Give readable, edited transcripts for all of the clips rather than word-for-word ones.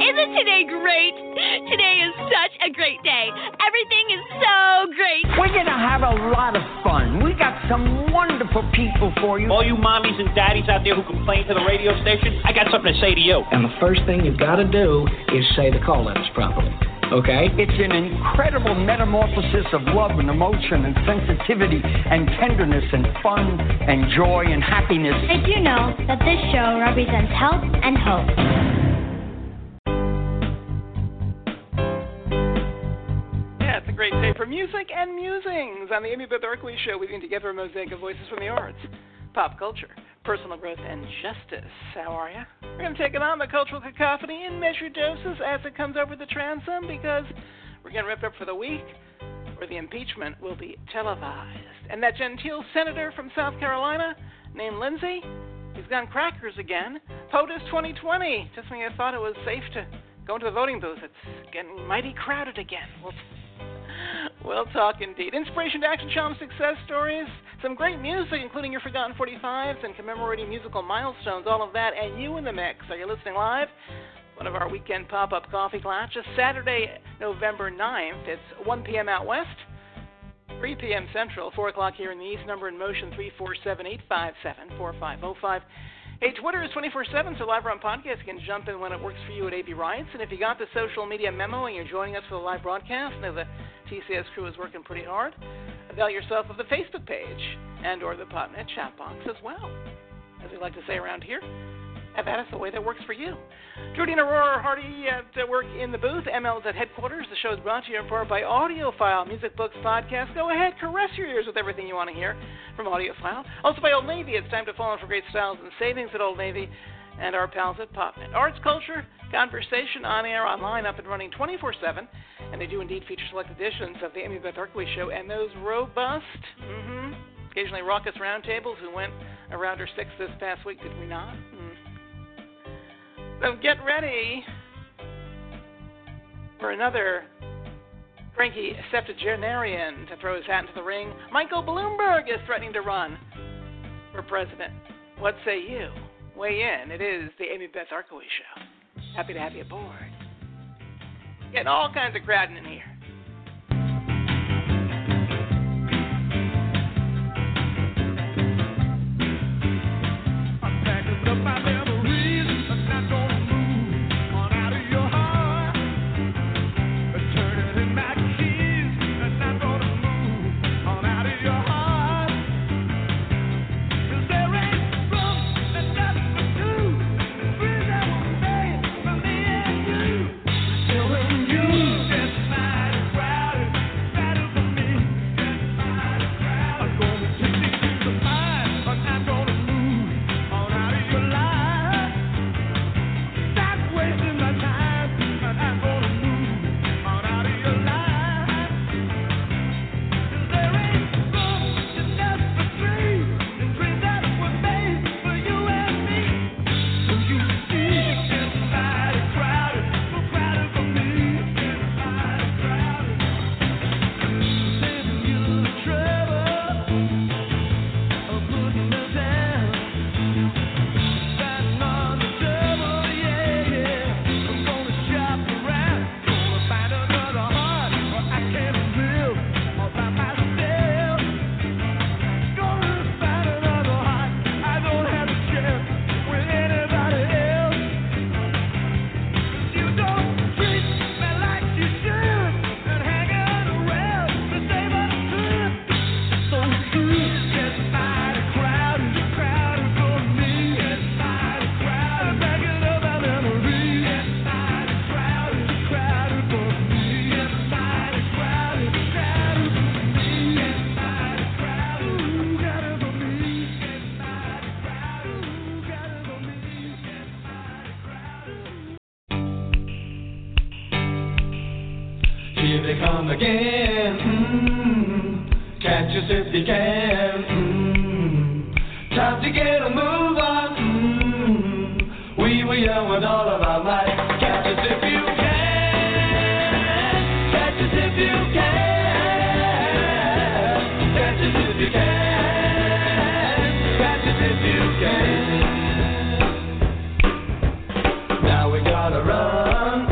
Isn't today great? Today is such a great day. Everything is so great. We're going to have a lot of fun. We got some wonderful people for you. All you mommies and daddies out there who complain to the radio station, I got something to say to you. And the first thing you've got to do is say the call letters properly. Okay? It's an incredible metamorphosis of love and emotion and sensitivity and tenderness and fun and joy and happiness. Did you know that this show represents health and hope? Yeah, it's a great day for music and musings on the Amy Beth Berkeley Show, weaving together a mosaic of voices from the arts, pop culture, personal growth, and justice. How are you? We're going to take it on the cultural cacophony in measured doses as it comes over the transom, because we're getting ripped up for the week where the impeachment will be televised. And that genteel senator from South Carolina named Lindsey, he's gone crackers again. POTUS 2020. Just when you thought it was safe to go into the voting booth, it's getting mighty crowded again. We'll talk indeed. Inspiration to action, challenge, success stories, some great music, including your Forgotten 45s and commemorating musical milestones, all of that, and you in the mix. Are you listening live? One of our weekend pop-up coffee clatches, Saturday, November 9th. It's 1 p.m. out west, 3 p.m. Central, 4 o'clock here in the East. Number in motion, 347-857-4505. Hey, Twitter is 24/7, so live or on podcast. You can jump in when it works for you at AB Rights. And if you got the social media memo and you're joining us for the live broadcast, know the TCS crew is working pretty hard. Avail yourself of the Facebook page and or the Potnet chat box as well. As we like to say around here, have at us the way that works for you. Judy and Aurora Hardy at work in the booth. ML is at headquarters. The show is brought to you in part by AudioFile, music, books, podcasts. Go ahead, caress your ears with everything you want to hear from AudioFile. Also by Old Navy. It's time to fall in for great styles and savings at Old Navy and our pals at PopNet. Arts, culture, conversation, on air, online, up and running 24/7. And they do indeed feature select editions of the Amy Beth Berkeley Show and those robust, occasionally raucous roundtables who went around our 6th this past week, did we not? So get ready for another cranky septuagenarian to throw his hat into the ring. Michael Bloomberg is threatening to run for president. What say you? Weigh in. It is the Amy Beth Berkeley Show. Happy to have you aboard. Getting all kinds of crowding in here. I'm packing up my memories. I'm not gonna move on out of your heart. Turning in my keys. I'm not gonna move on out of your heart. 'Cause there ain't room enough for two. The friends that were made for me and you. Still in you. It's mighty crowded. Crowded for me. It's mighty crowded. I'm gonna take these things of mine. I'm not gonna move on out of your life. Stop wasting my time. I'm not gonna move on out of your life. 'Cause there ain't room enough for three. The dreams that were made for you and me. So you see, it's mighty crowded. So crowded for me. It's mighty crowded. Saving you the trouble of putting me down. Standing on the double, yeah. I'm gonna shop around. Gonna find another heart where I can live all by myself. Gonna find another heart. I don't have to share with anybody else. 'Cause you don't treat me like you should. And hanging around to save us good. So good. It's mighty crowded. Crowded for me. It's mighty crowded. I'm packing up my memories. It's mighty crowded. Crowded for me. It's mighty crowded. Crowded for me. It's mighty crowded. Crowded for me. It's mighty crowded. Crowded for me. It's mighty crowded. Here they come again. Catch us if you can. Time to get a move on. We were young with all of our might. Catch us if you can. Catch us if you can. Catch us if you can. Catch us if you can. Now we gotta run.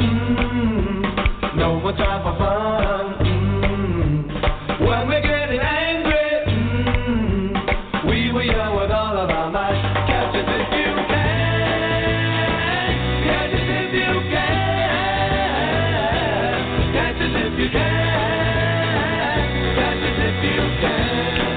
you can. Catch us if you can.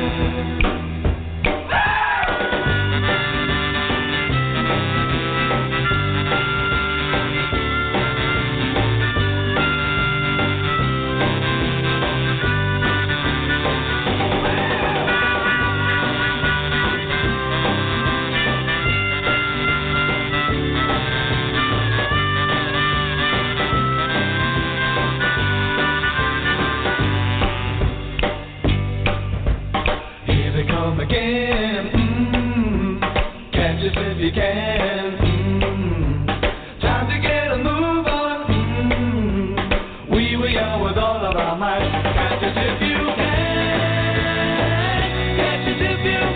Again, catch us if you can. Time to get a move on. We were young with all of our might. Catch us if you can. Catch us if you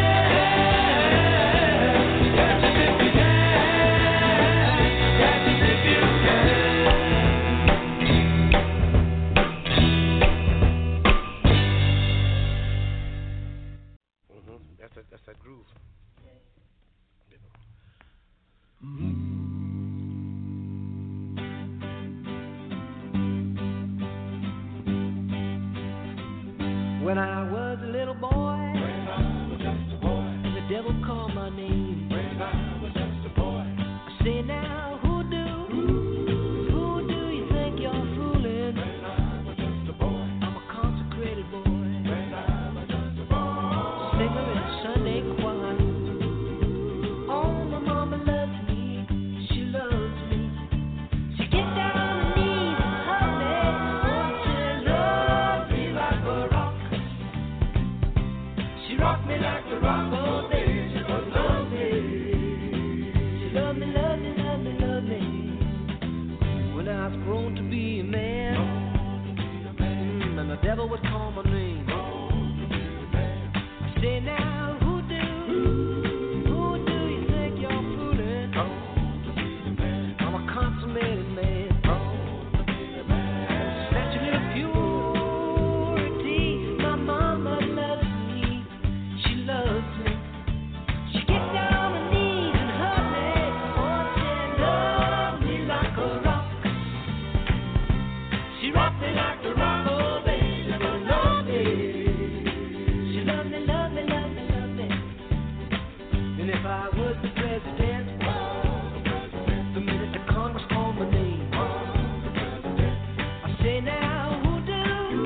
can. Catch us if you can. Catch us if you That's that groove. When I was a little boy, the devil called my name. I say now, who do you think you're fooling? I'm a consecrated boy. Singer in Sunday choir. Oh, my mama loves me, she loves me. She gets down on her knees and hugs me. Oh, she loves me like a rock. She rocked me like a rock, oh baby, she loves me. She loved me, loved me, loved me, loved me. When I was grown to be a man, and the devil would call my name. Say now, who do you think you're fooling? I'm a consummated man. Statue of purity. My mama loves me. She loves me. She gets down on her knees and hugs me. Oh, she loves me like a rock. She rocks me like a rock. Oh, baby, she loves me. She loves me, love me, love me, love me. And if I was the president, the minute the Congress called my name, I say now, who do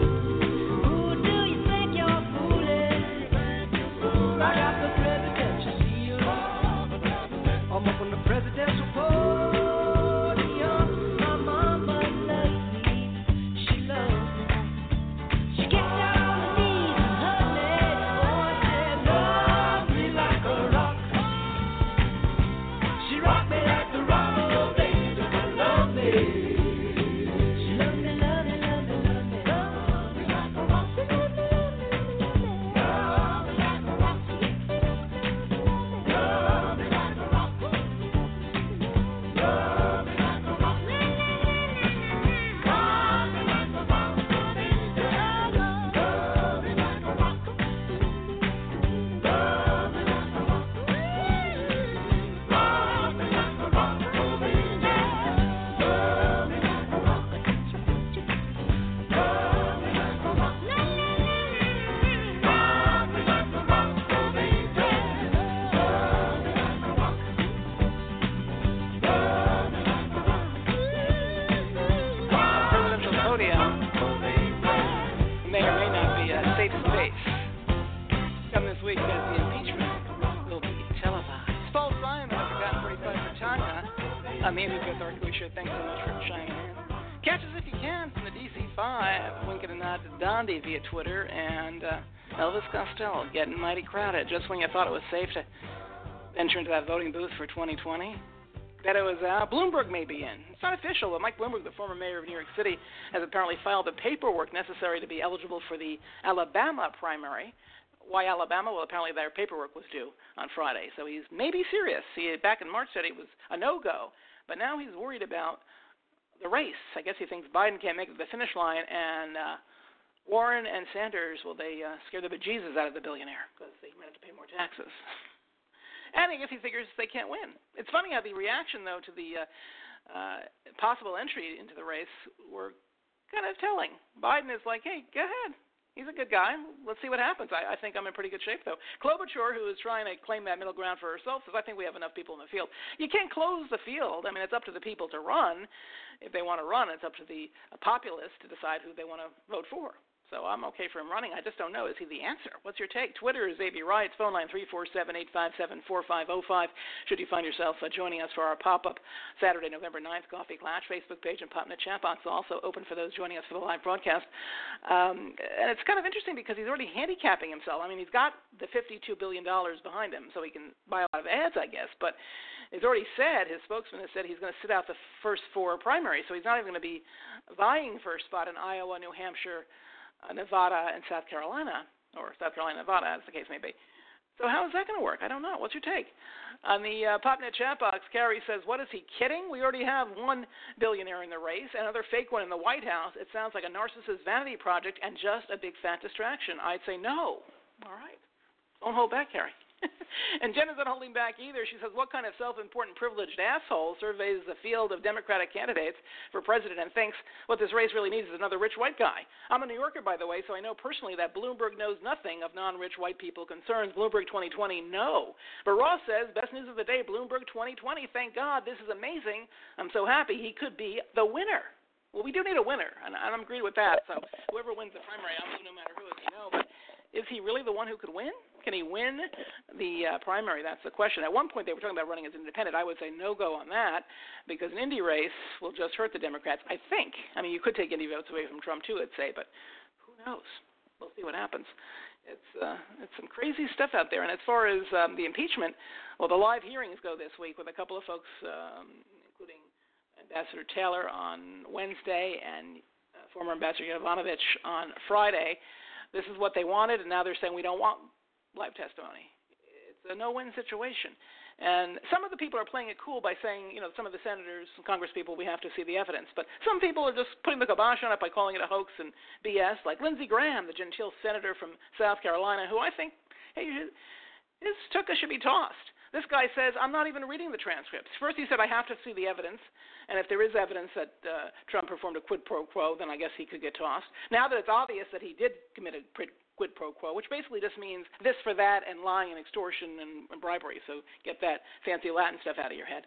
you think you're fooling? I got the presidential seal. I'm up on the presidential podium. My mama loves me. She loves me. She gets down on her knees and hugs me. Oh, she loves me like a rock. She rocked me like the rock, oh baby, she love me. She love me, love me, love me, love me. Love me like a rock. Love me like a rock. Love me like a rock. Love me like a rock. Love me like a rock. Love me like a rock, oh baby. Love me like a rock. Love me like a rock. Presidential podium may or may not be a safe space. Coming this week as the impeachment will be televised. Paul Simon, I forgot 45 for Tanya. I'm Andrew Fifth Archbishop. Thanks so much for chiming in. Catch us if you can from the DC5. Winking a nod to Dondi via Twitter. And Elvis Costello getting mighty crowded just when you thought it was safe to enter into that voting booth for 2020. That it was Bloomberg may be in. It's not official, but Mike Bloomberg, the former mayor of New York City, has apparently filed the paperwork necessary to be eligible for the Alabama primary. Why Alabama? Well, apparently their paperwork was due on Friday, so he's maybe serious. He back in March said it was a no-go, but now he's worried about the race. I guess he thinks Biden can't make it to the finish line, and Warren and Sanders, will they scare the bejesus out of the billionaire because they might have to pay more taxes. And I guess he figures they can't win. It's funny how the reaction, though, to the possible entry into the race were kind of telling. Biden is like, hey, go ahead. He's a good guy. Let's see what happens. I think I'm in pretty good shape, though. Klobuchar, who is trying to claim that middle ground for herself, says, I think we have enough people in the field. You can't close the field. I mean, it's up to the people to run. If they want to run, it's up to the populace to decide who they want to vote for. So I'm okay for him running. I just don't know. Is he the answer? What's your take? Twitter is AB Riots. Phone line 347-857-4505. Should you find yourself joining us for our pop-up Saturday, November 9th Coffee Klatch Facebook page and Popnet chat box also open for those joining us for the live broadcast. And it's kind of interesting because he's already handicapping himself. I mean, he's got the $52 billion behind him, so he can buy a lot of ads, I guess. But he's already said, his spokesman has said he's going to sit out the first 4 primaries, so he's not even going to be vying for a spot in Iowa, New Hampshire, Nevada, and South Carolina, or South Carolina, Nevada, as the case may be. So how is that going to work? I don't know. What's your take? On the Popnet chat box, Carrie says, what, is he kidding? We already have one billionaire in the race, another fake one in the White House. It sounds like a narcissist vanity project and just a big fat distraction. I'd say no. All right. Don't hold back, Carrie. And Jen isn't holding back either. She says, what kind of self-important privileged asshole surveys the field of Democratic candidates for president and thinks what this race really needs is another rich white guy? I'm a New Yorker, by the way, so I know personally that Bloomberg knows nothing of non-rich white people concerns. Bloomberg 2020, no. But Ross says, best news of the day, Bloomberg 2020. Thank God. This is amazing. I'm so happy he could be the winner. Well, we do need a winner, and I'm agreed with that. So whoever wins the primary, I'm no matter who, as you know. But is he really the one who could win? Can he win the primary? That's the question. At one point, they were talking about running as independent. I would say no go on that because an Indy race will just hurt the Democrats, I think. I mean, you could take Indy votes away from Trump, too, I'd say, but who knows? We'll see what happens. It's some crazy stuff out there. And as far as the impeachment, well, the live hearings go this week with a couple of folks, including Ambassador Taylor on Wednesday and former Ambassador Yovanovitch on Friday. This is what they wanted, and now they're saying we don't want live testimony. It's a no-win situation. And some of the people are playing it cool by saying, you know, some of the senators and Congress people, we have to see the evidence. But some people are just putting the kibosh on it by calling it a hoax and BS, like Lindsey Graham, the genteel senator from South Carolina, who I think, hey, his tuchus should be tossed. This guy says, I'm not even reading the transcripts. First he said, I have to see the evidence, and if there is evidence that Trump performed a quid pro quo, then I guess he could get tossed. Now that it's obvious that he did commit a quid pro quo, which basically just means this for that and lying and extortion and bribery, so get that fancy Latin stuff out of your head.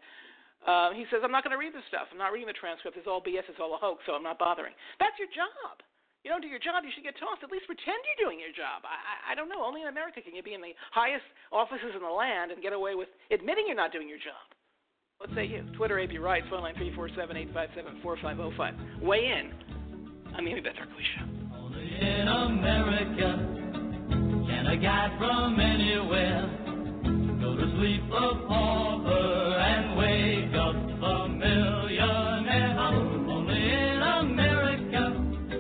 He says, I'm not going to read this stuff. I'm not reading the transcript. It's all BS. It's all a hoax, so I'm not bothering. That's your job. You don't do your job, you should get tossed. At least pretend you're doing your job. I don't know. Only in America can you be in the highest offices in the land and get away with admitting you're not doing your job. What say you? Twitter, AB Wright, phone line 347-857-4505. Weigh in on the Amy Beth Berkley Show. Only in America can a guy from anywhere go to sleep a pauper and wake up a millionaire. Only in America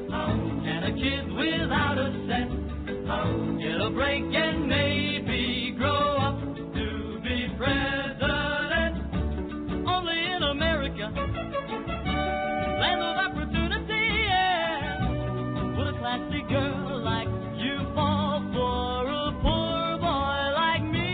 can a kid without a cent get a break and maybe grow up to be president. Only in America, land of opportunity, yeah. Would a classy girl like you fall for a poor boy like me?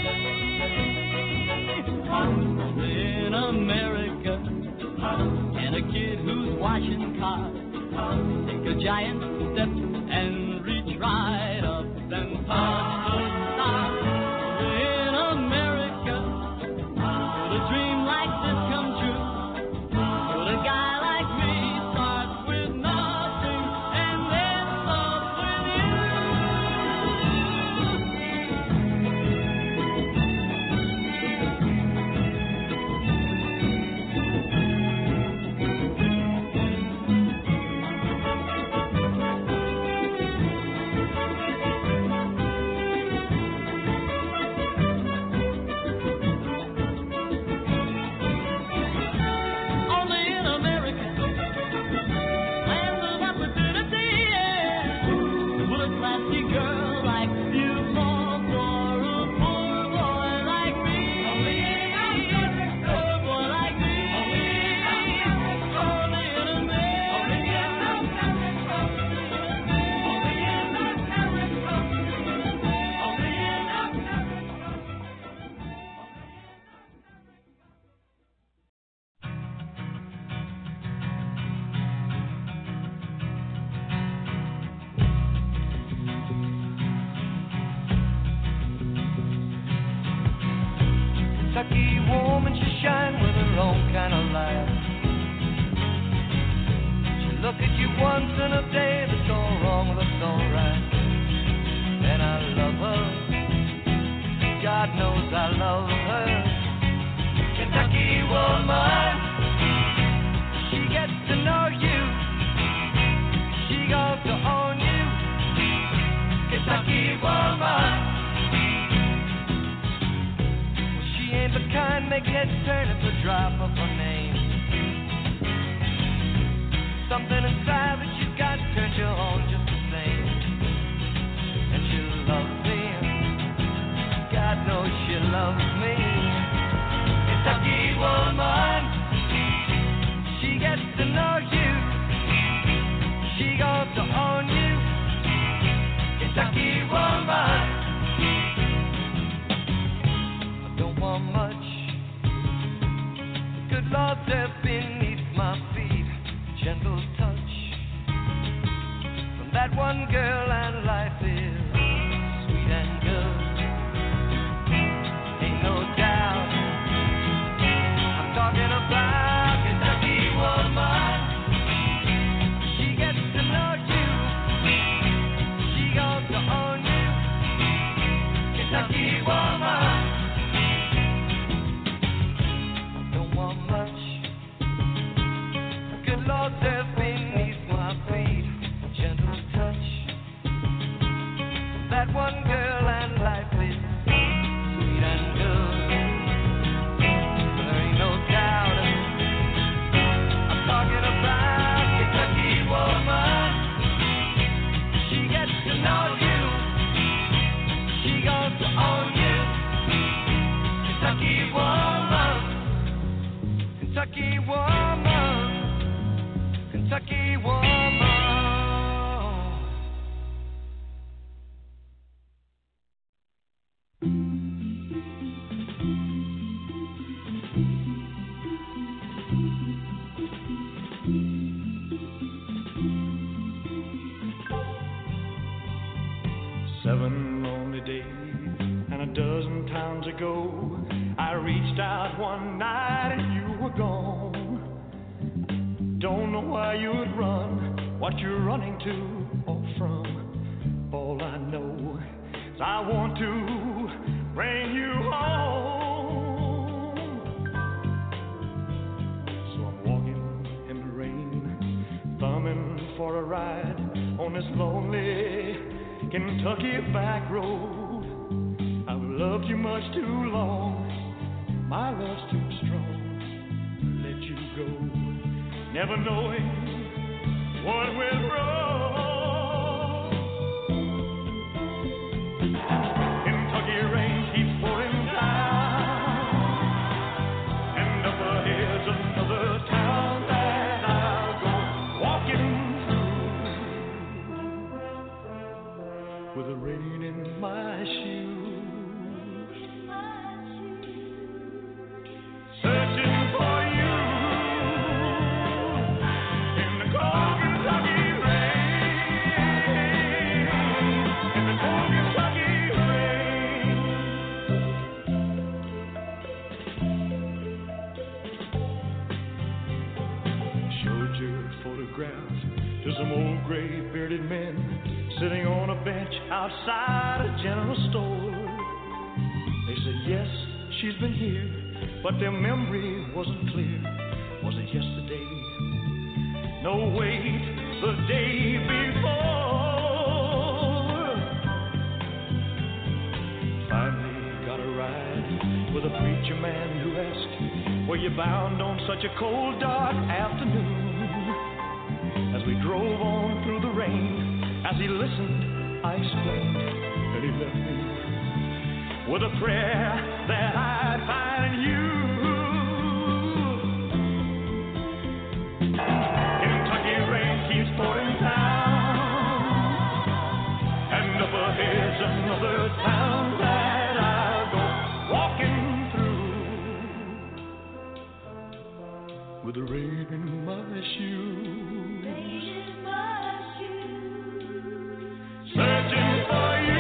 Only in America can a kid who's washing cars take a giant step and reach right up and touch the stars. In America, could a dream like this come true? Could a guy like me start with nothing and end up with drop of her name. Something inside that you got turns you on just the same. And she loves me. God knows she loves me. Kentucky woman, she gets to know you. She goes to own you. Kentucky woman, I don't want much. Good Lord, there beneath my feet, gentle touch from that one girl, and life is sweet and good. Ain't no doubt. I'm talking about Kentucky woman. She gets to know you. She goes to own you. Kentucky woman. Don't want much. Good Lord, there beneath my feet, gentle touch. That one girl, and life is sweet and good. There ain't no doubt. I'm talking about Kentucky woman. She gets to know you. She goes to own you. Kentucky woman. Kentucky woman. Kentucky woman. 7 lonely days and a dozen times ago, I reached out one night and you were gone. Don't know why you would run, what you're running to or from. All I know is I want to bring you home. So I'm walking in the rain, thumbing for a ride on this lonely Kentucky back road. I've loved you much too long, my love's too strong to let you go, never knowing what went wrong. Kentucky rain keeps pouring down, and up ahead's another town that I'll go walking with the rain in my shoes, searching for you in the cold Kentucky rain, in the cold Kentucky rain. Showed your photographs to some old gray-bearded men sitting on a bench outside a general store. They said, yes, she's been here, but their memory wasn't clear. Was it yesterday? No, wait, the day before. Finally got a ride with a preacher man who asked, were you bound on such a cold, dark afternoon? As we drove on through the rain, as he listened, I explained, and he left me with a prayer that I'd find you. Kentucky rain keeps pouring down, and up ahead's another town that I'll go walking through with the rain in my shoes. Searching for you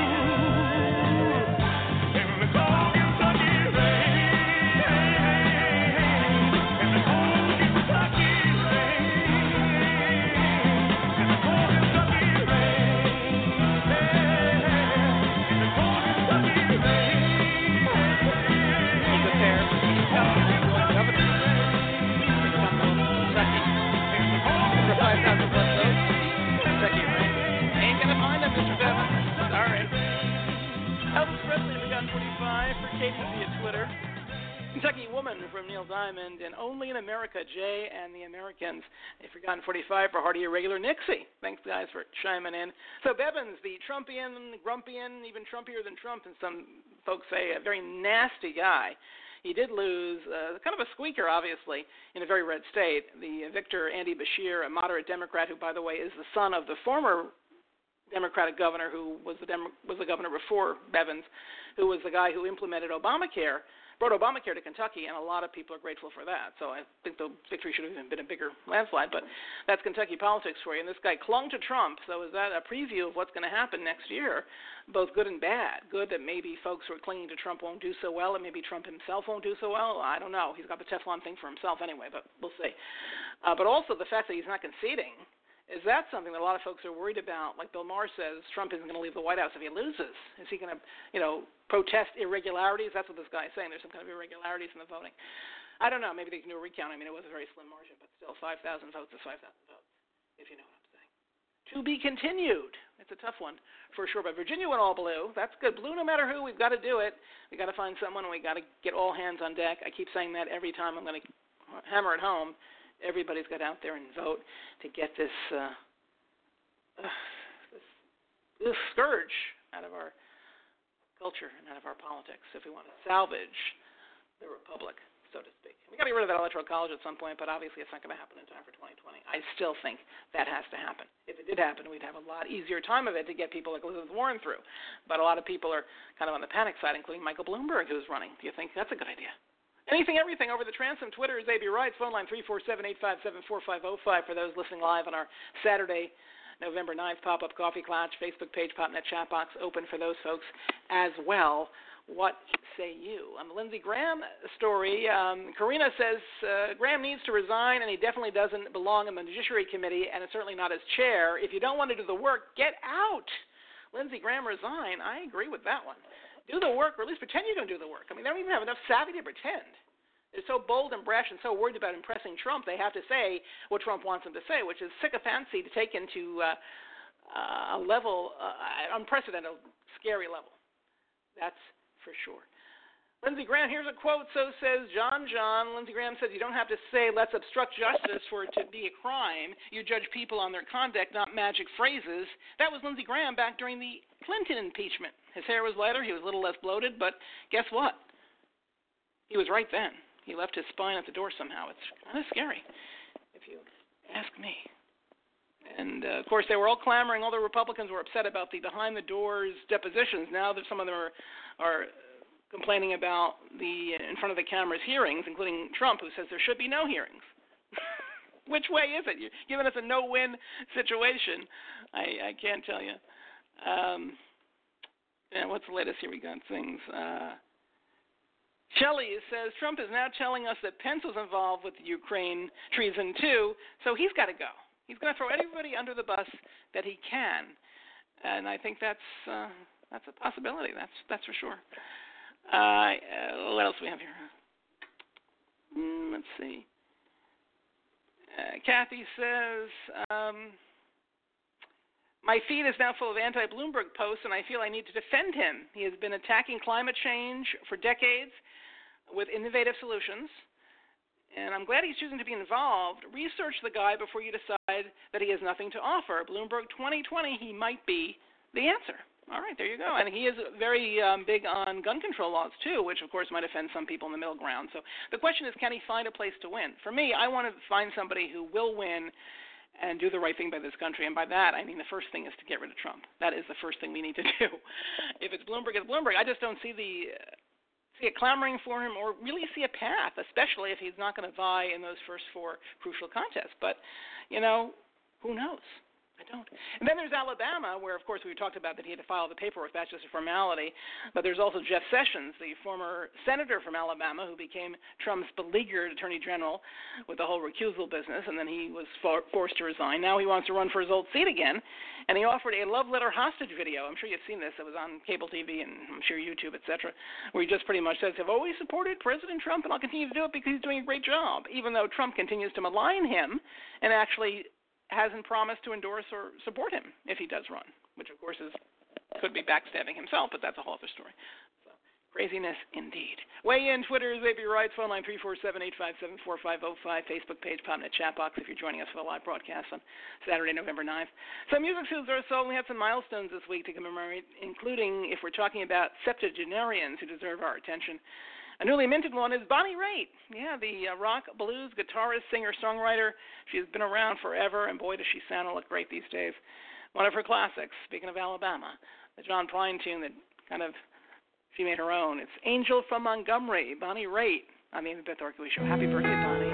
in the cold Kentucky rain, in the cold Kentucky rain, in the cold Kentucky rain, in the cold Kentucky rain. Keep it there. Governor. Kentucky. For 5,000 plus votes. Kentucky rain. Ain't gonna find him, Mr. Devin. Sorry. Elvis Presley, we got 45 for Katie via Twitter. Kentucky Woman from Neil Diamond, and Only in America, Jay and the Americans. A Forgotten 45 for Hardy Irregular Nixie. Thanks, guys, for chiming in. So Bevins, the Trumpian, Grumpian, even Trumpier than Trump, and some folks say a very nasty guy. He did lose, kind of a squeaker, obviously, in a very red state. The victor, Andy Beshear, a moderate Democrat who, by the way, is the son of the former Democratic governor who was the governor before Bevins, who was the guy who implemented Obamacare, brought Obamacare to Kentucky, and a lot of people are grateful for that. So I think the victory should have even been a bigger landslide, but that's Kentucky politics for you. And this guy clung to Trump, so is that a preview of what's going to happen next year, both good and bad? Good that maybe folks who are clinging to Trump won't do so well, and maybe Trump himself won't do so well. I don't know. He's got the Teflon thing for himself anyway, but we'll see. But also the fact that he's not conceding. Is that something that a lot of folks are worried about? Like Bill Maher says, Trump isn't going to leave the White House if he loses. Is he going to, protest irregularities? That's what this guy is saying. There's some kind of irregularities in the voting. I don't know. Maybe they can do a recount. I mean, it was a very slim margin, but still 5,000 votes is 5,000 votes, if you know what I'm saying. To be continued. It's a tough one for sure. But Virginia went all blue. That's good. Blue no matter who. We've got to do it. We've got to find someone, and we've got to get all hands on deck. I keep saying that every time. I'm going to hammer it home. Everybody's got out there and vote to get this scourge out of our culture and out of our politics if we want to salvage the republic, so to speak. We've got to get rid of that electoral college at some point, but obviously it's not going to happen in time for 2020. I still think that has to happen. If it did happen, we'd have a lot easier time of it to get people like Elizabeth Warren through. But a lot of people are kind of on the panic side, including Michael Bloomberg, who's running. Do you think that's a good idea? Anything, everything over the transom. Twitter is A.B. Wright. Phone line 347-857-4505 for those listening live on our Saturday, November 9th pop-up coffee clutch. Facebook page, PopNet chat box open for those folks as well. What say you? On the Lindsey Graham story, Karina says Graham needs to resign, and he definitely doesn't belong in the Judiciary Committee, and it's certainly not as chair. If you don't want to do the work, get out. Lindsey Graham resign. I agree with that one. Do the work, or at least pretend you're going to do the work. I mean, they don't even have enough savvy to pretend. They're so bold and brash and so worried about impressing Trump, they have to say what Trump wants them to say, which is sycophancy to take into a level, unprecedented, scary level. That's for sure. Lindsey Graham, here's a quote. So says John. Lindsey Graham says, you don't have to say, let's obstruct justice for it to be a crime. You judge people on their conduct, not magic phrases. That was Lindsey Graham back during the Clinton impeachment. His hair was lighter. He was a little less bloated. But guess what? He was right then. He left his spine at the door somehow. It's kind of scary, if you ask me. And, of course, they were all clamoring. All the Republicans were upset about the behind-the-doors depositions. Now that some of them are complaining about the in front of the cameras hearings, including Trump, who says there should be no hearings. Which way is it? You're giving us a no-win situation. I can't tell you. What's the latest here? We got things. Shelley says Trump is now telling us that Pence was involved with the Ukraine treason too, so he's got to go. He's going to throw everybody under the bus that he can, and I think that's a possibility. That's for sure. What else do we have here? Let's see. Kathy says, my feed is now full of anti-Bloomberg posts, and I feel I need to defend him. He has been attacking climate change for decades with innovative solutions, and I'm glad he's choosing to be involved. Research the guy before you decide that he has nothing to offer. Bloomberg 2020, he might be the answer. All right, there you go. And he is very big on gun control laws, too, which, of course, might offend some people in the middle ground. So the question is, can he find a place to win? For me, I want to find somebody who will win and do the right thing by this country. And by that, I mean the first thing is to get rid of Trump. That is the first thing we need to do. If it's Bloomberg, it's Bloomberg. I just don't see it clamoring for him or really see a path, especially if he's not going to vie in those first four crucial contests. But, who knows? I don't. And then there's Alabama, where, of course, we talked about that he had to file the paperwork. That's just a formality. But there's also Jeff Sessions, the former senator from Alabama, who became Trump's beleaguered attorney general with the whole recusal business, and then he was forced to resign. Now he wants to run for his old seat again, and he offered a love letter hostage video. I'm sure you've seen this. It was on cable TV and I'm sure YouTube, etc., where he just pretty much says, I've always supported President Trump, and I'll continue to do it because he's doing a great job, even though Trump continues to malign him and actually hasn't promised to endorse or support him if he does run, which, of course, could be backstabbing himself, but that's a whole other story. So, Craziness indeed. Weigh in. Twitter is Baby Rights. Phone line 347-857-4505. Facebook page, PopNet chat box if you're joining us for the live broadcast on Saturday, November 9th. Some music news or so. We have some milestones this week to commemorate, including, if we're talking about septuagenarians who deserve our attention, a newly minted one is Bonnie Raitt. Yeah, the rock, blues, guitarist, singer, songwriter. She's been around forever, and boy, does she sound and look great these days. One of her classics, speaking of Alabama, the John Prine tune that kind of she made her own. It's Angel from Montgomery, Bonnie Raitt on the Amy Beth Orkoway Show. Happy birthday, Bonnie.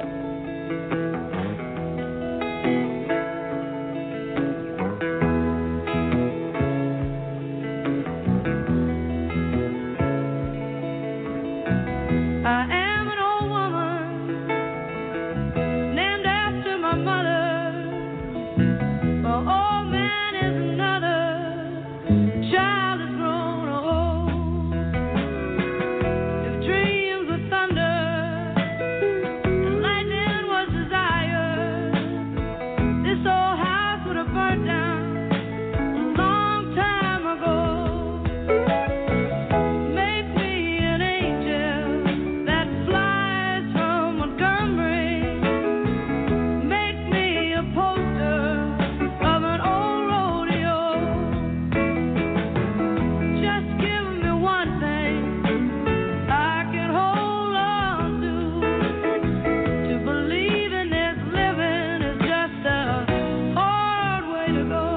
I am an old woman named after my mother. My old man is another. Child is grown old. If dreams were thunder and lightning was desire, this old house would have burnt down a long time ago. Make me an angel that flies from Montgomery. Make me a poster of an old rodeo. Just give me one thing I can hold on to. To believe in this living is just a hard way to go.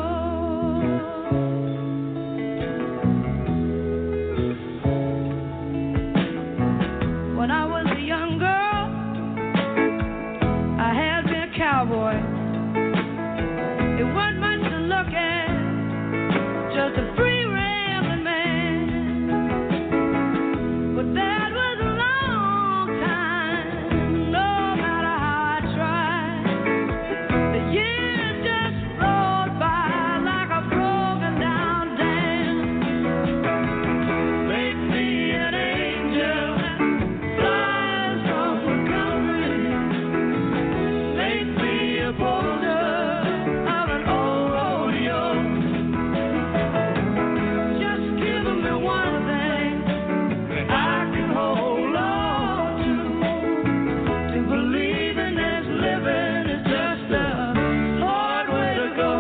When I was a young girl, I had been a cowboy. It wasn't much to look at, just a free rambling man. But that was a long time, no matter how I tried. The years just rolled by like a broken down dam. Make me an angel that flies from Montgomery. Make me a poster of an old rodeo. Just give me one thing that I can hold on to. To believe in this living is just a hard way to go.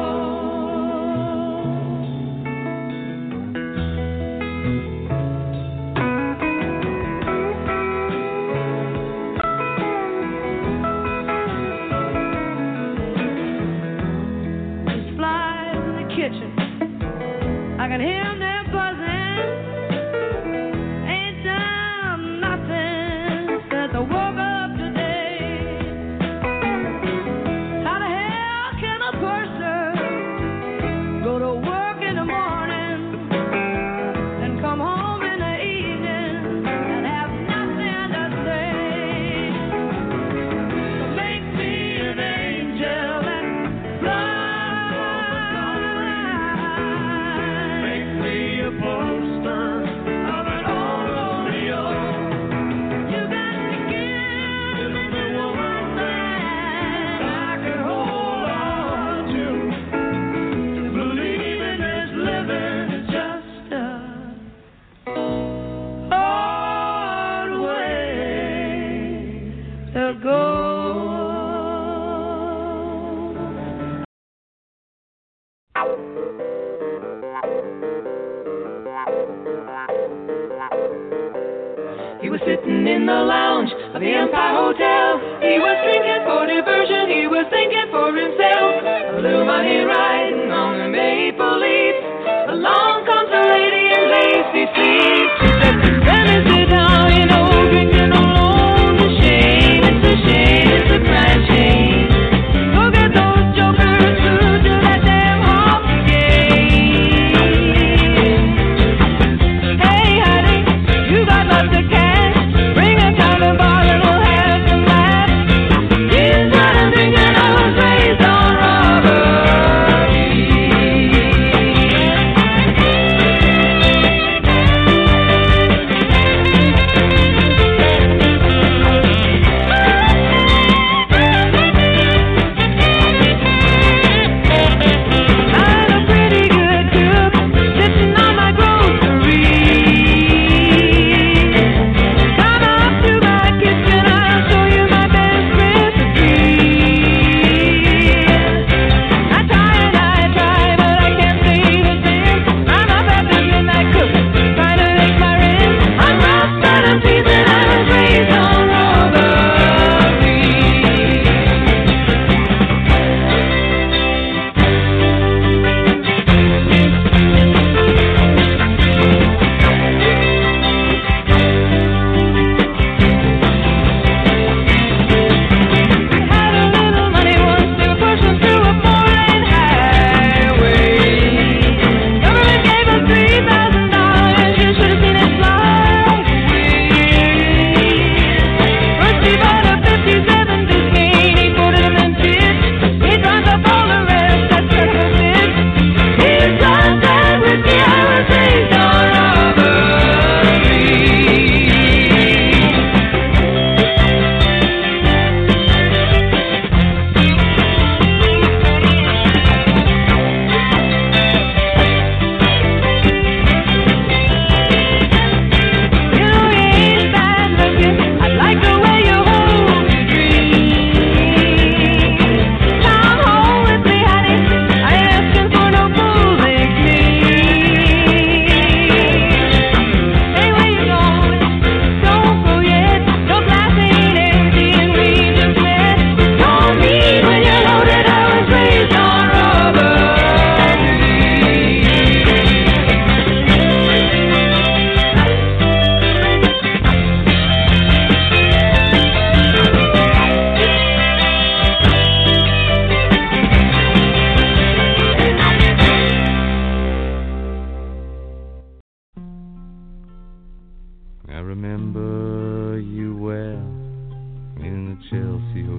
There's flies in the kitchen. I can hear them there buzzing. Ain't done nothing since I woke up today. How the hell can a person go to work in the morning and come home in the evening and have nothing to say? So make me an angel that flies. Make me a poster of an old rodeo. You got to give me the one thing I can hold on to. To believe in this living is just a hard way to go. He was sitting in the lounge of the Empire Hotel. He was drinking for diversion. He was thinking for himself. A little money riding on the maple leaf. Along comes a lady in lacy sleeves. She said, "Let me sit down, you know, drinking alone. It's a shame, it's a shame, it's a crying shame. Go get those jokers who do that damn hockey game. Hey, honey, you got lots of cash. Bring a counter bar and we'll have some laughs. Here's what I'm thinking, I was raised on robbers.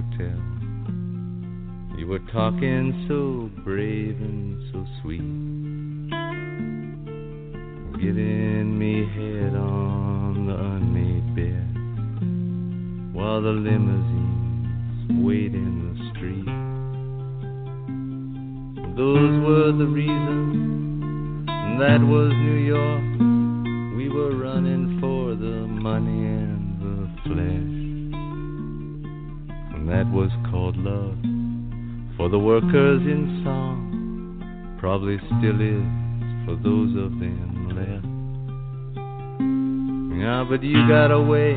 Hotel. You were talking so brave and so sweet, giving me head on the unmade bed, while the limousines wait in the street. Those were the reasons, that was New York. We were running for the money and the flesh, and that was called love. For the workers in song, probably still is for those of them left. Yeah, but you got away,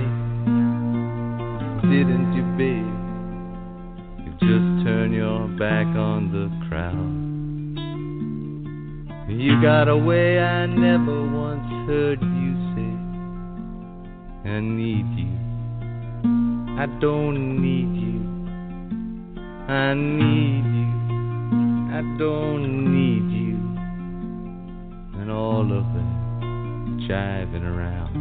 didn't you, babe? You just turned your back on the crowd. You got away, I never once heard you say, I need you, I don't need you. I need you, I don't need you, and all of that jiving around.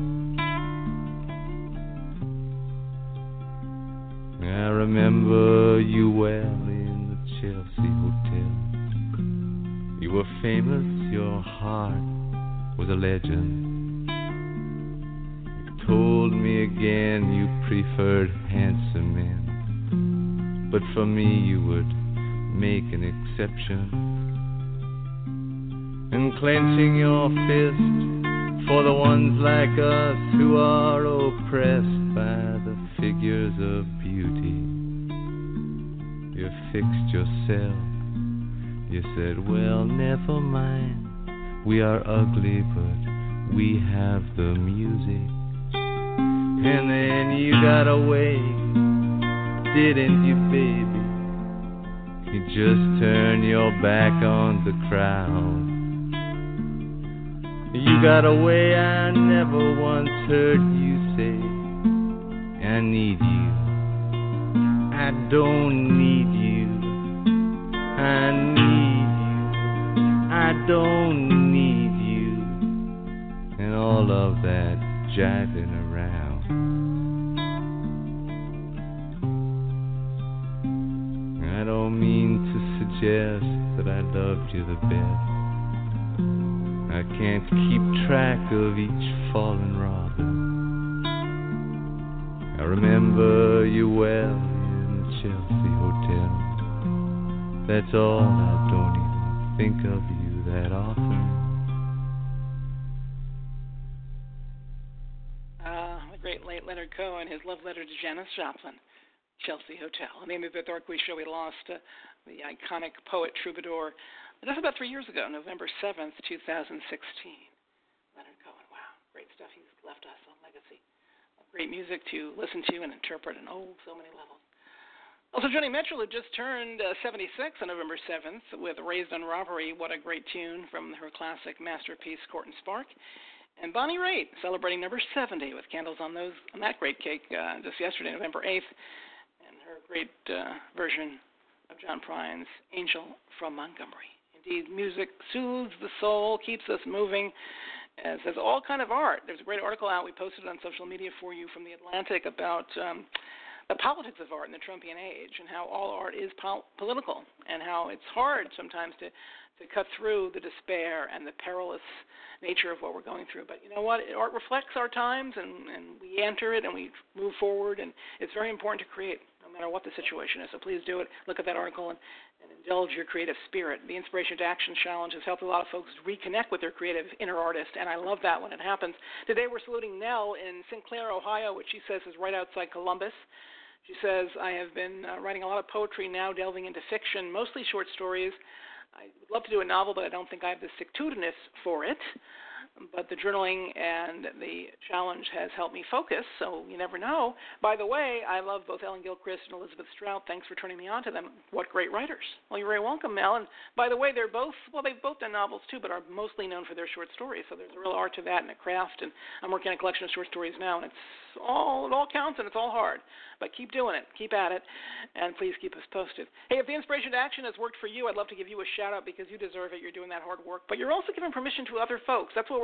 I remember you well in the Chelsea Hotel. You were famous, your heart was a legend. You told me again you preferred handsome men, but for me you would make an exception. And clenching your fist for the ones like us who are oppressed by the figures of beauty, you fixed yourself. You said, well, never mind, we are ugly, but we have the music. And then you got away, didn't you, baby? You just turned your back on the crowd. You got away, I never once heard you say, I need you, I don't need you, I need you, I don't need you, and all of that jiving around. I don't mean to suggest that I loved you the best. I can't keep track of each fallen robin. I remember you well in the Chelsea Hotel. That's all, I don't even think of you that often. The great late Leonard Cohen, his love letter to Janis Joplin. Chelsea Hotel. On the Amy Beth Orkney show, we lost the iconic poet troubadour just about 3 years ago, November 7th, 2016. Leonard Cohen, wow, great stuff. He's left us a legacy of great music to listen to and interpret on so many levels. Also, Joni Mitchell, who just turned 76 on November 7th with Raised on Robbery. What a great tune from her classic masterpiece, Court and Spark. And Bonnie Raitt, celebrating number 70 with Candles on that great cake just yesterday, November 8th. Great version of John Prine's Angel from Montgomery. Indeed, music soothes the soul, keeps us moving, as does all kind of art. There's a great article out we posted on social media for you from The Atlantic about the politics of art in the Trumpian age and how all art is political and how it's hard sometimes to cut through the despair and the perilous nature of what we're going through. But you know what? Art reflects our times, and we enter it and we move forward, and it's very important to create no matter what the situation is. So please do it. Look at that article and indulge your creative spirit. The Inspiration to Action Challenge has helped a lot of folks reconnect with their creative inner artist, and I love that when it happens. Today we're saluting Nell in Sinclair, Ohio, which she says is right outside Columbus. She says, I have been writing a lot of poetry now, delving into fiction, mostly short stories. I would love to do a novel, but I don't think I have the stick-to-itiveness for it. But the journaling and the challenge has helped me focus, so you never know. By the way, I love both Ellen Gilchrist and Elizabeth Strout. Thanks for turning me on to them. What great writers. Well, you're very welcome, Mel. And by the way, they've both done novels too, but are mostly known for their short stories. So there's a real art to that and a craft. And I'm working on a collection of short stories now, and it all counts and it's all hard. But keep doing it. Keep at it. And please keep us posted. Hey, if the Inspiration to Action has worked for you, I'd love to give you a shout out because you deserve it. You're doing that hard work. But you're also giving permission to other folks. That's what we're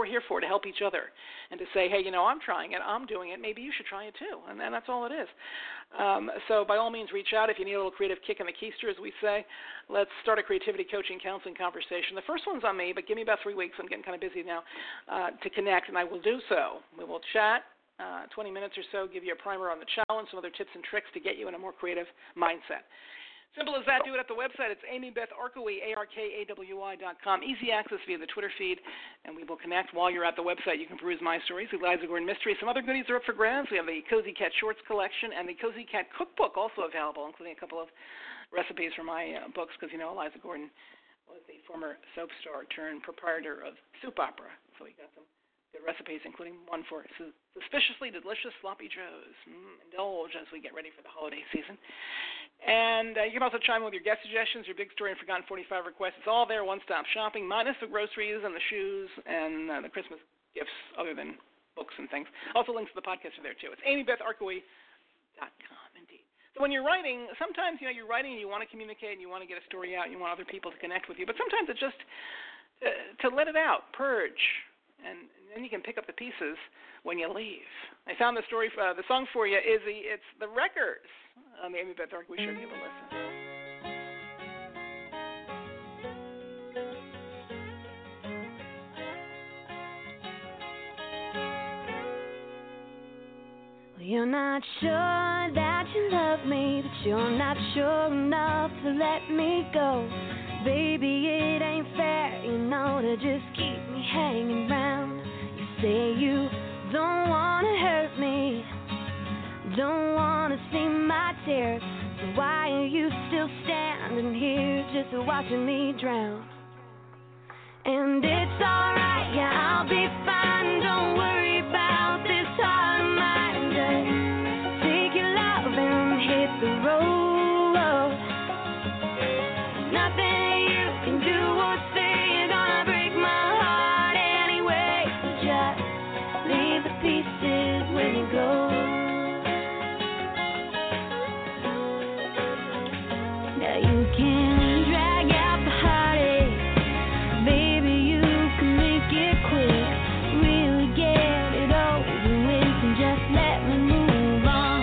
we're here for, to help each other and to say, hey, I'm trying it, I'm doing it, maybe you should try it too. And that's all it is. So by all means, reach out if you need a little creative kick in the keister, as we say. Let's start a creativity coaching counseling conversation. The first one's on me, but give me about 3 weeks. I'm getting kind of busy now to connect, and I will do so. We will chat 20 minutes or so, give you a primer on the challenge, some other tips and tricks to get you in a more creative mindset. Simple as that. Do it at the website. It's AmyBethArkawy, ARKAWY.com. Easy access via the Twitter feed, and we will connect. While you're at the website, you can peruse my stories, the Eliza Gordon Mystery. Some other goodies are up for grabs. We have the Cozy Cat Shorts collection and the Cozy Cat Cookbook also available, including a couple of recipes from my books, because Eliza Gordon was the former soap star turned proprietor of Soup Opera. So we got some good recipes, including one for suspiciously delicious sloppy joes. Indulge as we get ready for the holiday season. And you can also chime in with your guest suggestions, your big story and forgotten 45 requests. It's all there, one-stop shopping, minus the groceries and the shoes and the Christmas gifts other than books and things. Also links to the podcast are there, too. It's AmyBethArkawy.com, indeed. So when you're writing, sometimes, you're writing and you want to communicate and you want to get a story out and you want other people to connect with you. But sometimes it's just to let it out, purge, and then you can pick up the pieces when you leave. I found the story, the song for you, Izzy. It's The Wreckers on the Amy Beth Arkawy Show. Give a listen. You're not sure that you love me, but you're not sure enough to let me go. Baby, it ain't fair, to just keep me hanging round. You say you don't wanna hurt me, don't wanna see my tears. So why are you still standing here just watching me drown? And it's alright, yeah, I'll be fine. Don't worry about this heart of mine. Just take your love and hit the road. Nothing you can do or say is gonna break my heart anyway. Just leave the pieces when you go. Now you can drag out the heartache, baby, you can make it quick. Really get it over with and just let me move on.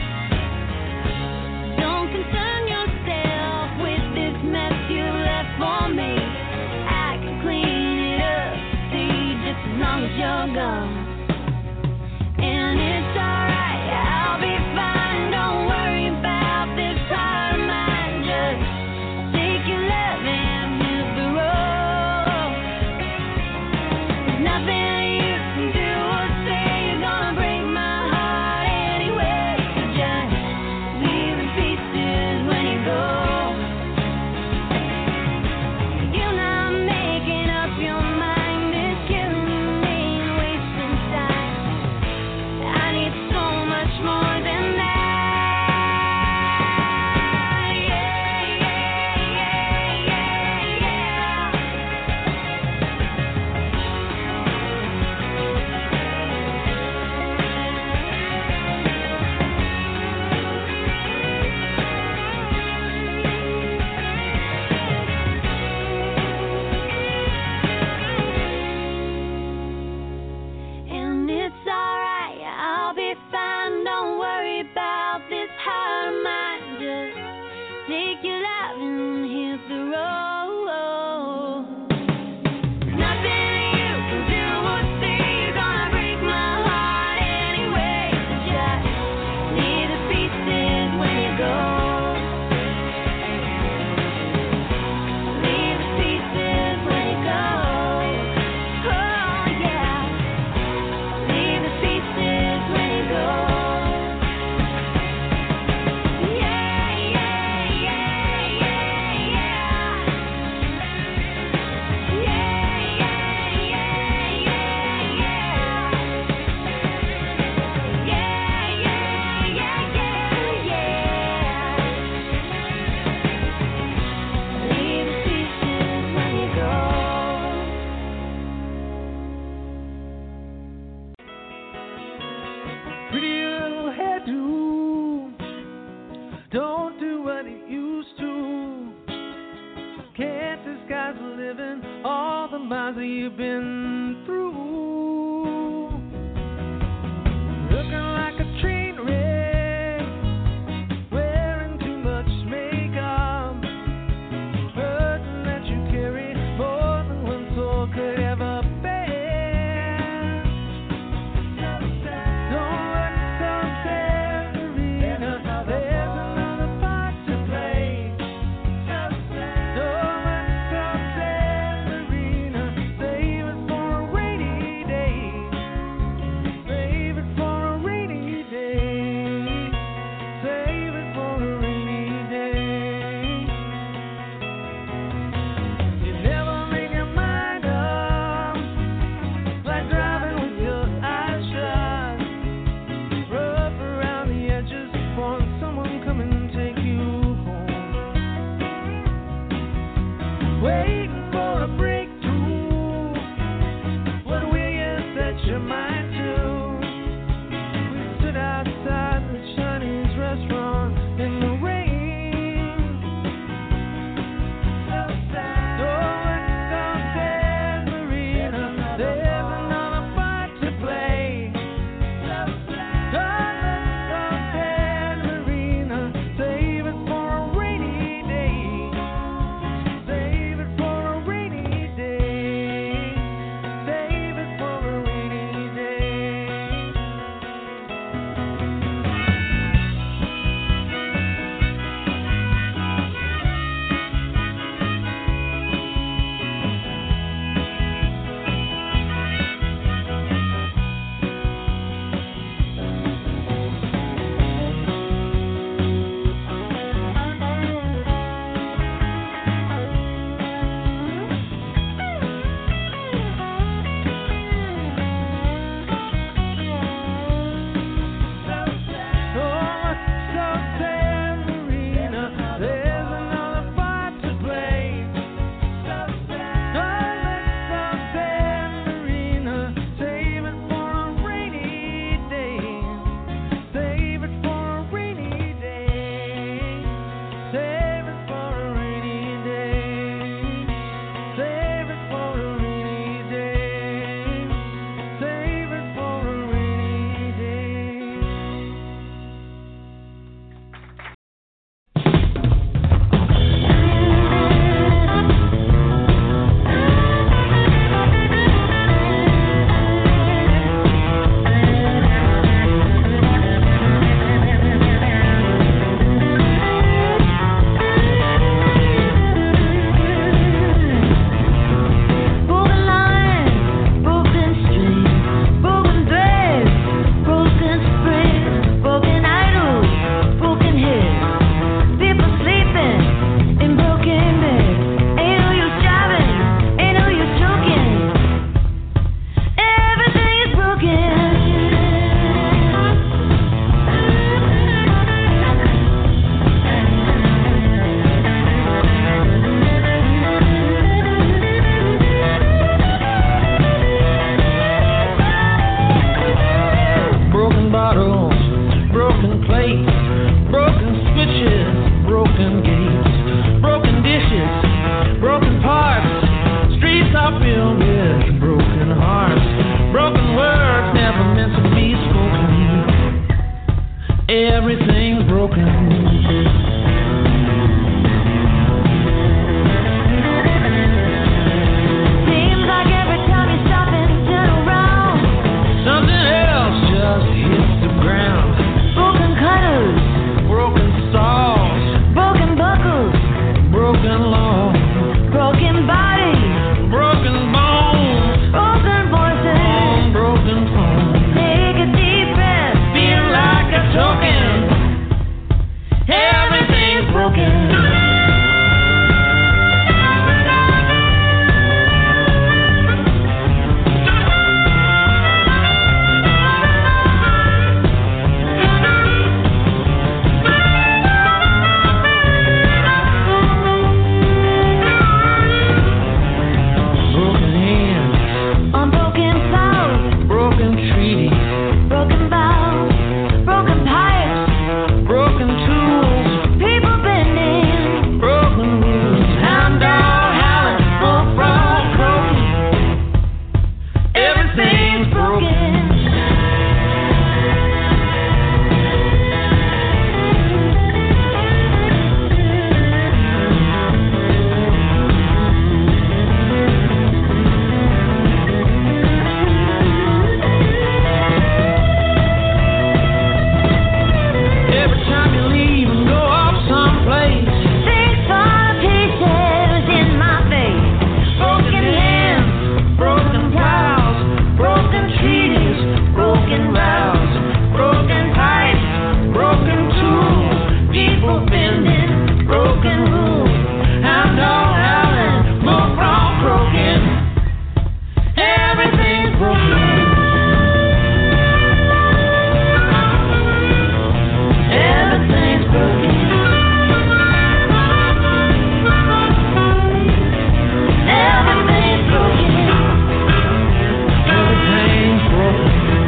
Don't concern yourself with this mess you left for me. I can clean it up, see, just as long as you're gone. And it's alright, I'll be fine. Don't worry about this heart of mine. Just take your love and hit the road. There's nothing you can do or say is gonna break my heart anyway. Just leave the pieces when you go. You're not making up your mind. It's killing me and wasting time. I need so much more than that. And it's alright, I'll be fine. Don't worry about this heart of mine. Just take your love and hit the road. Nothing you can do or say is gonna break my heart anyway. Just leave the pieces when you go. Leave the pieces when you go. Oh yeah. Leave the pieces when you go. Yeah, yeah, yeah, yeah, yeah. Yeah, yeah, yeah, yeah, yeah. Yeah, yeah, yeah, yeah, yeah. Leave the pieces when you go. Pretty little hairdo, don't do what it used to. Can't disguise a driven, all the miles that you've been through. Looking like a train wreck, wearing too much makeup, burden that you carry more than one soul could ever bear. Don't look so sad, Marina, there's another part to play. Don't look so sad, Marina, save it for a rainy day. Save it for a rainy day. Save it for a rainy day. You never make your mind up, like driving with your eyes shut. Rough around the edges, want someone come and take you home. Waiting for a breakthrough. What will you set your mind to? We stood outside the Chinese restaurant in the rain. Don't look so sad, Marina, there's another part to play. Don't look so sad, Marina, save it for a rainy day. Save it for a broken rules. Outdoor howling, more wrong broken. Everything's broken. Everything's broken. Everything's broken. Everything's broken.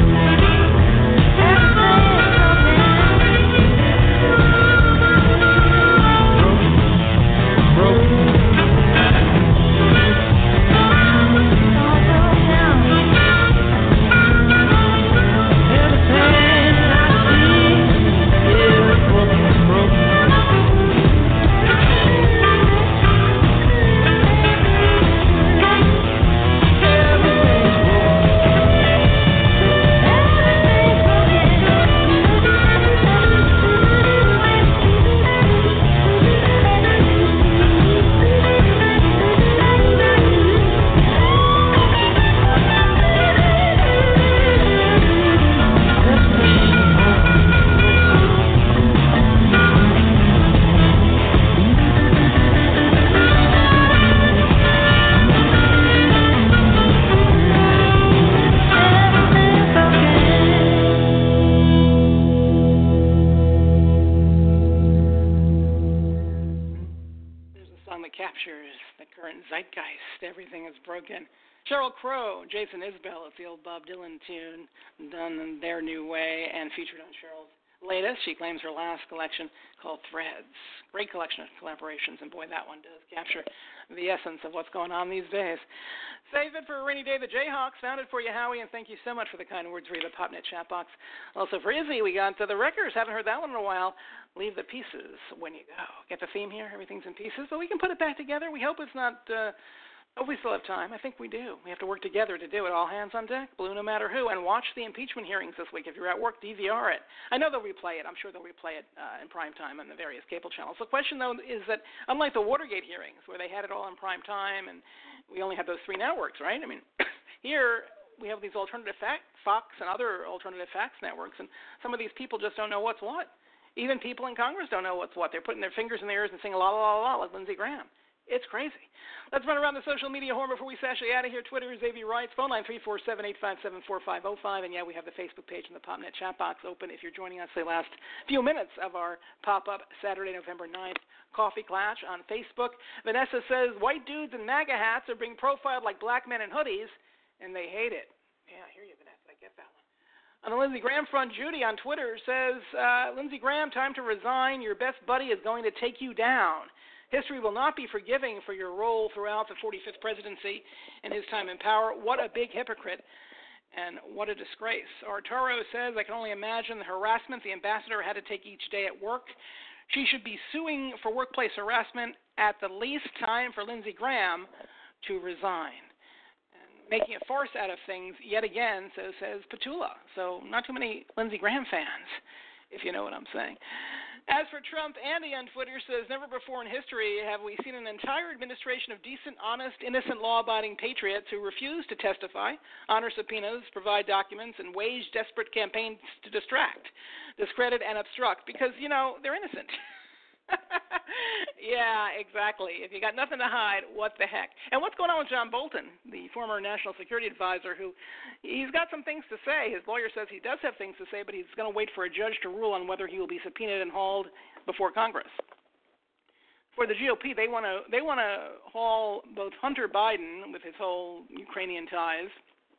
Sheryl Crow, Jason Isbell, it's the old Bob Dylan tune, done in their new way and featured on Cheryl's latest. She claims her last collection called Threads. Great collection of collaborations, and boy, that one does capture the essence of what's going on these days. Save it for a rainy day. The Jayhawks found it for you, Howie, and thank you so much for the kind words via the Popnet chat box. Also for Izzy, we got the Wreckers. Haven't heard that one in a while. Leave the pieces when you go. Get the theme here. Everything's in pieces, but we can put it back together. We hope it's not... Oh, we still have time. I think we do. We have to work together to do it. All hands on deck, blue no matter who. And watch the impeachment hearings this week. If you're at work, DVR it. I know they'll replay it. I'm sure they'll replay it in prime time on the various cable channels. The question, though, is that unlike the Watergate hearings, where they had it all in prime time and we only had those three networks, right? I mean, here we have these alternative Fox and other alternative facts networks, and some of these people just don't know what's what. Even people in Congress don't know what's what. They're putting their fingers in their ears and singing la la la la like Lindsey Graham. It's crazy. Let's run around the social media horn before we sashay out of here. Twitter is Xavier Wrights. Phone line 347-857-4505. And, yeah, we have the Facebook page and the PopNet chat box open if you're joining us the last few minutes of our pop-up Saturday, November 9th Coffee Clash on Facebook. Vanessa says, white dudes in MAGA hats are being profiled like black men in hoodies, and they hate it. Yeah, I hear you, Vanessa. I get that one. On the Lindsey Graham front, Judy on Twitter says, Lindsey Graham, time to resign. Your best buddy is going to take you down. History will not be forgiving for your role throughout the 45th presidency and his time in power. What a big hypocrite and what a disgrace. Arturo says, I can only imagine the harassment the ambassador had to take each day at work. She should be suing for workplace harassment. At the least, time for Lindsey Graham to resign. And making a farce out of things yet again, so says Petula. So not too many Lindsey Graham fans, if you know what I'm saying. As for Trump, Andy on Twitter says, never before in history have we seen an entire administration of decent, honest, innocent, law-abiding patriots who refuse to testify, honor subpoenas, provide documents, and wage desperate campaigns to distract, discredit, and obstruct because, you know, they're innocent. Yeah, exactly. If you got nothing to hide, what the heck? And what's going on with John Bolton, the former national security advisor, who he's got some things to say. His lawyer says he does have things to say, but he's going to wait for a judge to rule on whether he will be subpoenaed and hauled before Congress. For the GOP, they want to haul both Hunter Biden with his whole Ukrainian ties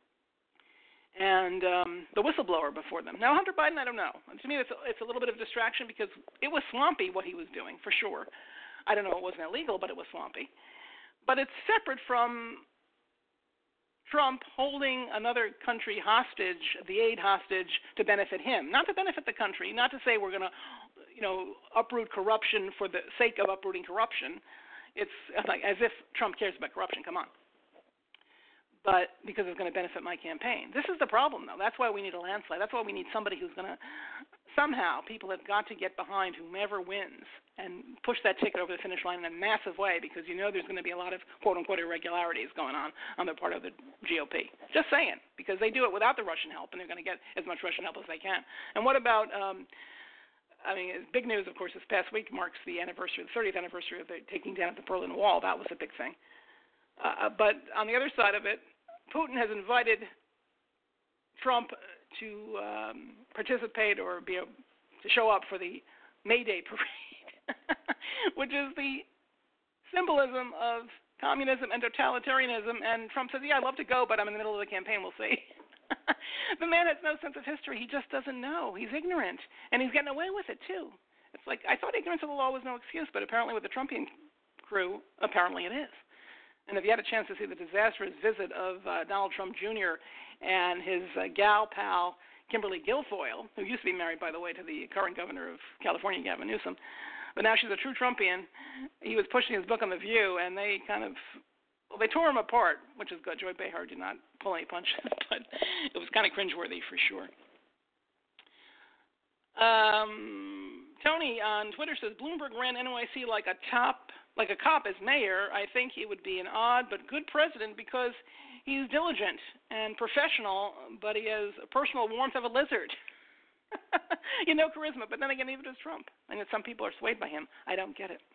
and the whistleblower before them. Now, Hunter Biden, I don't know. To me, it's a little bit of distraction because it was swampy what he was doing, for sure. I don't know, it wasn't illegal, but it was swampy. But it's separate from Trump holding another country hostage, the aid hostage, to benefit him, not to benefit the country, not to say we're going to, uproot corruption for the sake of uprooting corruption. It's like as if Trump cares about corruption. Come on. But because it's going to benefit my campaign. This is the problem, though. That's why we need a landslide. That's why we need somebody who's going to somehow, people have got to get behind whomever wins and push that ticket over the finish line in a massive way because there's going to be a lot of quote-unquote irregularities going on the part of the GOP. Just saying, because they do it without the Russian help, and they're going to get as much Russian help as they can. And what about I mean, it's big news, of course, this past week marks the 30th anniversary of the taking down of the Berlin Wall. That was a big thing. But on the other side of it, Putin has invited Trump to participate or to show up for the May Day parade, which is the symbolism of communism and totalitarianism. And Trump says, yeah, I'd love to go, but I'm in the middle of the campaign. We'll see. The man has no sense of history. He just doesn't know. He's ignorant, and he's getting away with it, too. It's like, I thought ignorance of the law was no excuse, but apparently with the Trumpian crew, apparently it is. And if you had a chance to see the disastrous visit of Donald Trump Jr. and his gal pal, Kimberly Guilfoyle, who used to be married, by the way, to the current governor of California, Gavin Newsom, but now she's a true Trumpian. He was pushing his book on The View, and they they tore him apart, which is good. Joy Behar did not pull any punches, but it was kind of cringeworthy for sure. Tony on Twitter says, Bloomberg ran NYC like a cop as mayor. I think he would be an odd but good president because he's diligent and professional, but he has a personal warmth of a lizard. Charisma, but then again, even as Trump. And some people are swayed by him. I don't get it.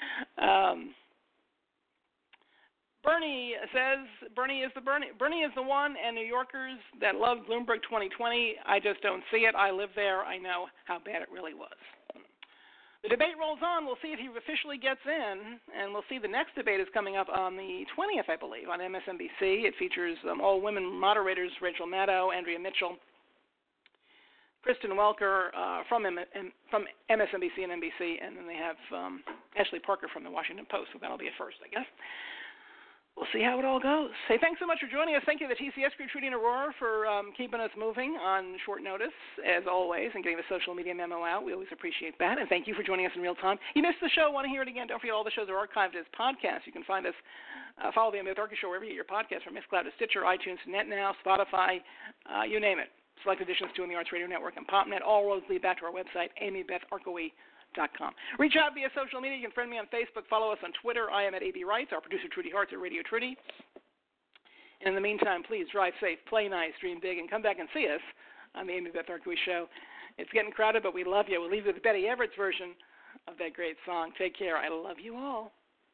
Bernie says Bernie is the one, and New Yorkers that love Bloomberg 2020, I just don't see it. I live there. I know how bad it really was. The debate rolls on. We'll see if he officially gets in, and we'll see the next debate is coming up on the 20th, I believe, on MSNBC. It features all-women moderators, Rachel Maddow, Andrea Mitchell, Kristen Welker from MSNBC and NBC, and then they have Ashley Parker from the Washington Post, so that'll be a first, I guess. We'll see how it all goes. Hey, thanks so much for joining us. Thank you to the TCS crew, Trudy and Aurora, for keeping us moving on short notice, as always, and getting the social media memo out. We always appreciate that. And thank you for joining us in real time. You missed the show, want to hear it again, don't forget all the shows are archived as podcasts. You can find us, follow the Amy Beth Orkin Show wherever you get your podcasts, from Mixcloud to Stitcher, iTunes, NetNow, Spotify, you name it. Select editions to in the Arts Radio Network and PopNet. All roads lead back to our website, amybetharkoe.com. Reach out via social media. You can friend me on Facebook. Follow us on Twitter. I am at AB Rights. Our producer, Trudy Hart's at Radio Trudy. And in the meantime, please drive safe, play nice, dream big, and come back and see us on the Amy Beth Orkin Show. It's getting crowded, but we love you. We'll leave you with Betty Everett's version of that great song. Take care. I love you all.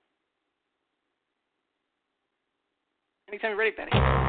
Anytime you're ready, Betty.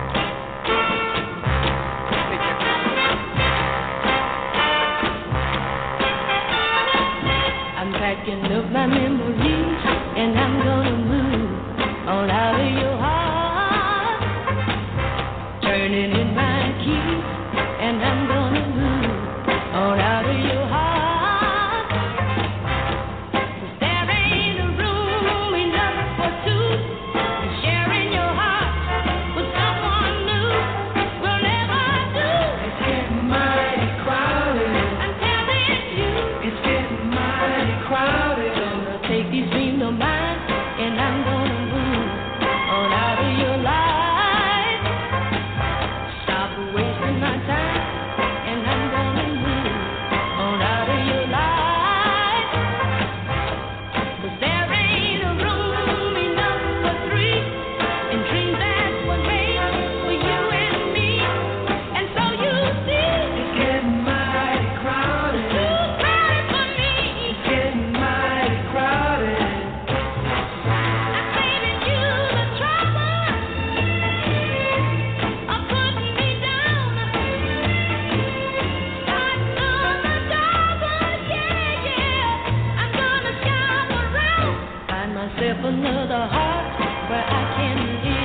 I'm packing up my memories, and I'm gonna move on out of your heart. Turning in my keys, and I'm gonna move on out of your heart. 'Cause there ain't a room enough for two, and sharing your heart with someone new will never do. It's getting mighty crowded. I'm telling you, it's getting mighty crowded. Gonna take these dreams of mine, and I'm gonna move on out of your life. Stop wasting my time, and I'm gonna move on out of your life. 'Cause there ain't a room enough for three, and dreams that were made for you and me. And so you see, it's getting mighty crowded. Too crowded for me. It's getting mighty crowded. I'm saving you the trouble of putting me down. Starting on the double, yeah. I'm gonna shop around, find myself another heart where I can live.